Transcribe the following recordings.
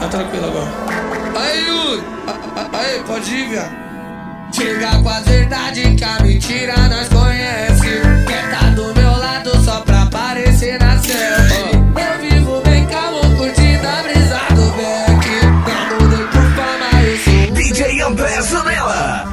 Tá tranquilo agora. Aí, Yuri, aí, pode ir, viado. Chega com a verdade que a mentira nós conhece. Quer tá do meu lado só pra aparecer na selfie. Eu vivo bem calmo, curtindo a brisa do Beck. Não mudei por fama, eu sou DJ André Zanella.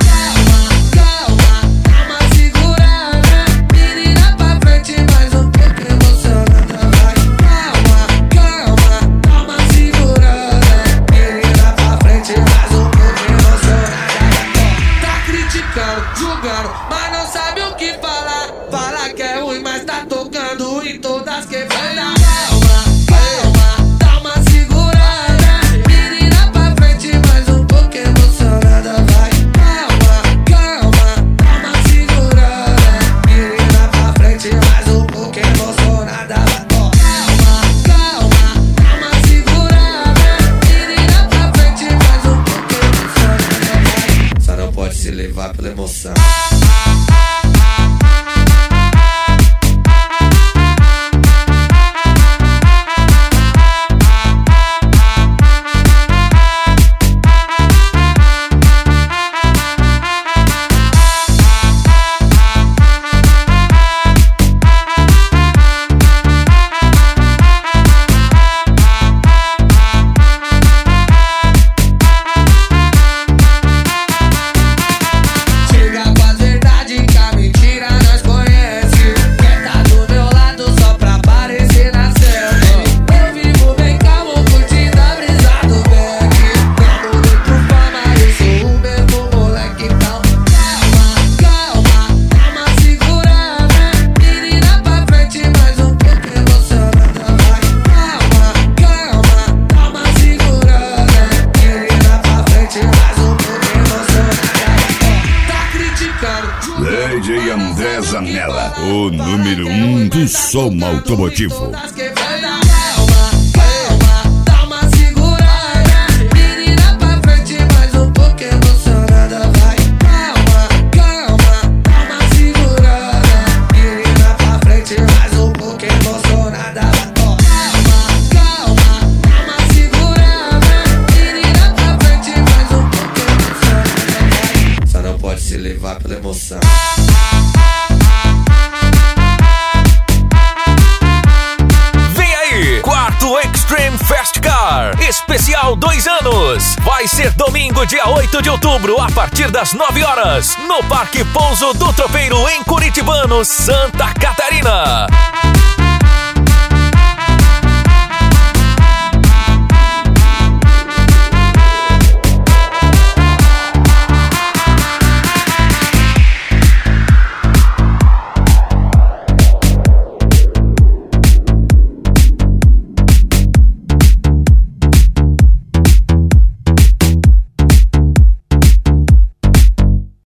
Julgando, mas não sabe o que falar. Fala que é ruim, mas tá tocando em todas quebradas. Calma, calma, dá uma segurada. Menina pra frente, mais um pouco emocionada. Vai, calma, calma, dá uma segurada. Menina pra frente, mais um pouco emocionada. Calma, calma, dá uma segurada. Menina pra frente, mais um pouco emocionada. Só não pode se levar pela emoção. DJ André Zanella, o número 1 do som automotivo. Se levar pela emoção. Vem aí, quarto Extreme Fast Car, especial 2 anos. Vai ser domingo, dia 8 de outubro, a partir das 9 horas, no Parque Pouso do Tropeiro, em Curitibano, Santa Catarina.